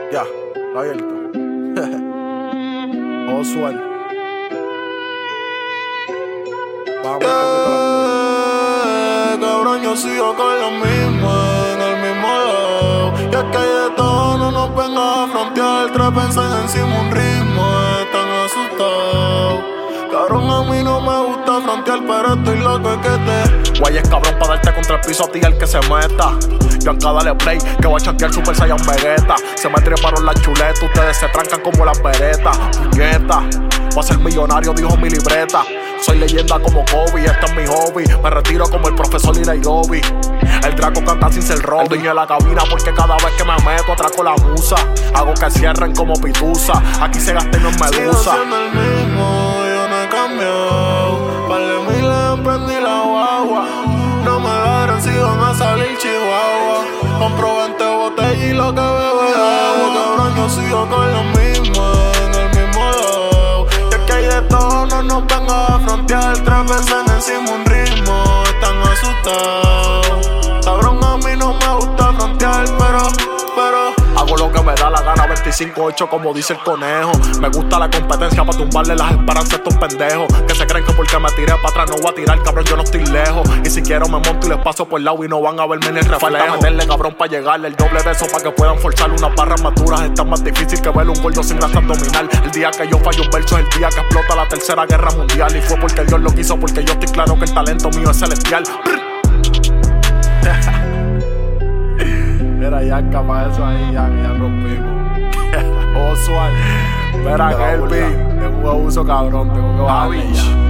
Ya, lo abierto. Oswald. Vamos cabrón, yo sigo con lo mismo, en el mismo lado. Y es que hay de todo, no nos venga a frontear. Trepense encima un ritmo, están asustados. Cabrón, a mí no me gusta frontear, pero estoy loco es que te guay es cabrón pa' darte contra el piso a ti el que se meta. Bianca dale play, que va a chantear Super Saiyan Vegeta. Se me treparon las chuletas, ustedes se trancan como las veretas. Puñeta, voy a ser millonario, dijo mi libreta. Soy leyenda como Kobe, este es mi hobby. Me retiro como el profesor Nairobi. El Draco canta sin ser Robin. El dueño de la cabina porque cada vez que me meto atraco la musa. Hago que cierren como pitusa. Aquí se gasta y no es medusa. sigo siendo el mismo, yo no he cambiado. Par de miles emprendí la guagua. No me agarran si van a salir chihuahua. Compro 20 botellas y lo que bebo es agua. Cabrón, yo sigo con lo mismo, en el mismo lado. Y es que hay de todo, no nos venga a frontear. Tres veces encima un ritmo, están asustados. Cabrón, a mí no me gusta frontear, pero hago lo que me da la gana, 25-8 como dice el conejo. Me gusta la competencia para tumbarle las esperanzas a estos pendejos que se creen que porque me tiré para atrás no voy a tirar, cabrón, yo no estoy lejos. Y si quiero me monto y les paso por el lado y no van a verme ni el reflejo. Falta meterle, cabrón, para llegarle el doble de eso para que puedan forzar unas barras más duras. Está más difícil que ver un gordo sin grasa abdominal. El día que yo fallo un verso es el día que explota la tercera guerra mundial. Y fue porque Dios lo quiso, porque yo estoy claro que el talento mío es celestial. Mira, ya capaz eso ahí, ya rompimos. Oswald, mira, Kelvin, tengo un abuso cabrón, tengo que bajarle ya.